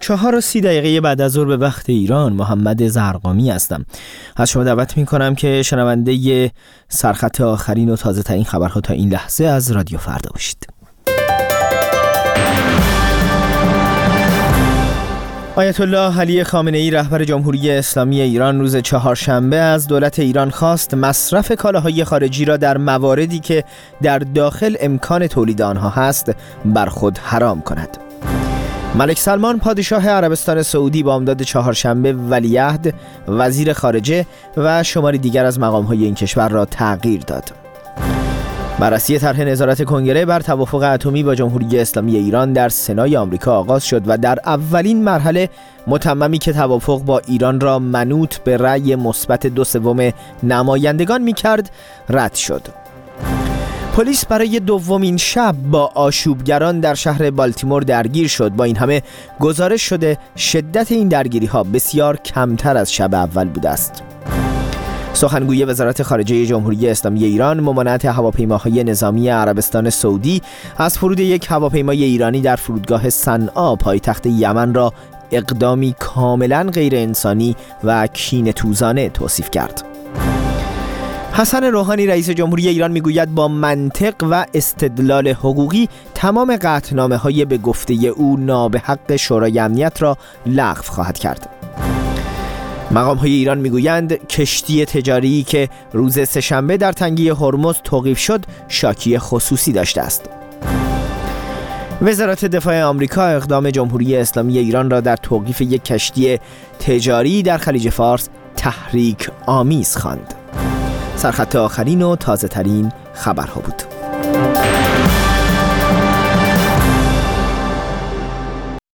4:30 بعد از ظهر به وقت ایران، محمد زرقامی هستم. از شما دعوت می‌کنم که شنونده سرخط آخرین و تازه ترین خبرها تا این لحظه از رادیو فردا باشید. آیت الله علی خامنه‌ای رهبر جمهوری اسلامی ایران روز چهارشنبه از دولت ایران خواست مصرف کالاهای خارجی را در مواردی که در داخل امکان تولید آنها هست بر خود حرام کند. ملک سلمان پادشاه عربستان سعودی با امداد چهارشنبه ولیعهد، وزیر خارجه و شماری دیگر از مقام‌های این کشور را تغییر داد. بررسی طرح نظارت کنگره بر توافق اتمی با جمهوری اسلامی ایران در سنای آمریکا آغاز شد و در اولین مرحله متممی که توافق با ایران را منوط به رأی مثبت 2/3 نمایندگان می‌کرد رد شد. پلیس برای دومین شب با آشوبگران در شهر بالتیمور درگیر شد. با این همه گزارش شده شدت این درگیری‌ها بسیار کمتر از شب اول بوده است. سخنگوی وزارت خارجه جمهوری اسلامی ایران ممانعت هواپیماهای نظامی عربستان سعودی از فرود یک هواپیمای ایرانی در فرودگاه صنعا پایتخت یمن را اقدامی کاملا غیر انسانی و کینه‌توزانه توصیف کرد. حسن روحانی رئیس جمهوری ایران میگوید با منطق و استدلال حقوقی تمام قطعنامه‌های به گفته او نابحق شورای امنیت را لغو خواهد کرد. مقام‌های ایران میگویند کشتی تجاری که روز سه‌شنبه در تنگه هرمز توقیف شد شاکی خصوصی داشته است. وزارت دفاع آمریکا اقدام جمهوری اسلامی ایران را در توقیف یک کشتی تجاری در خلیج فارس تحریک آمیز خواند. سرخط آخرین و تازه ترین خبرها بود.